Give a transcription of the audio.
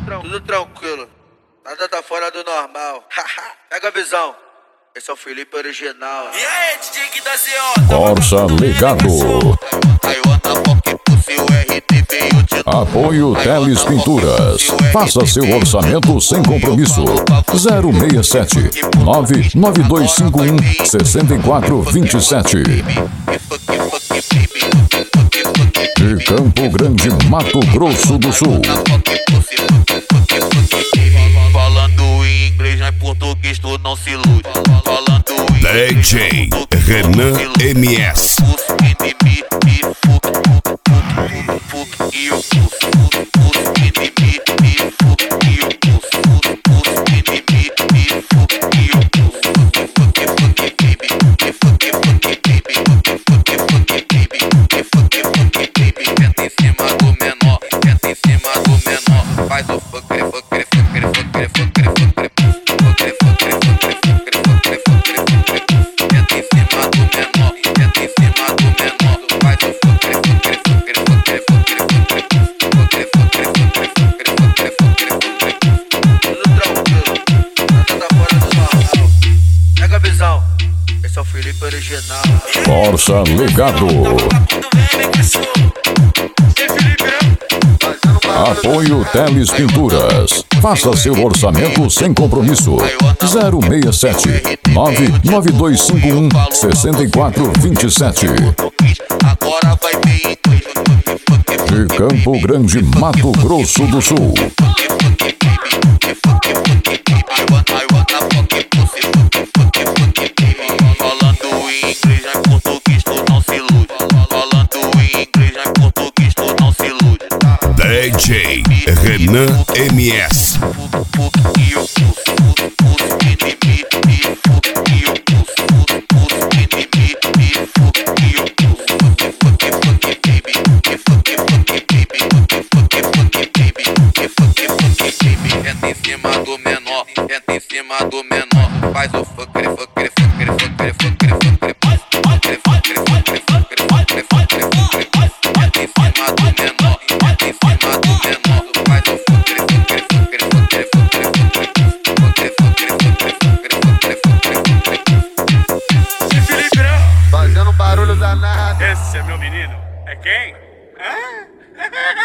tudo tranquilo. Nada tá fora do normal. Pega a visão. Esse é o Felipe original. E aí, DJ que dá CO? Corsa Ligado. Apoio Teles Pinturas. Faça seu orçamento sem compromisso. 067 99251 6427. De Campo Grande, Mato Grosso do Sul. Falando em inglês, não é português, tu não se ilude. Falando em DJ Renan MS. Faz o fuck, Pega a visão. Esse é o Felipe original. Corsa Ligado. Apoio Teles Pinturas. Faça seu orçamento sem compromisso. 067 99251 6427. De Campo Grande, Mato Grosso do Sul. falando em inglês, não é português, tu não se ilude. Falando em inglês, não é português, tu não se ilude. DJ Renan MS. Entra em cima do menor, entra em cima do menor. Faz o fuck, Fazendo barulho danado. Esse é meu menino. É quem? Hã?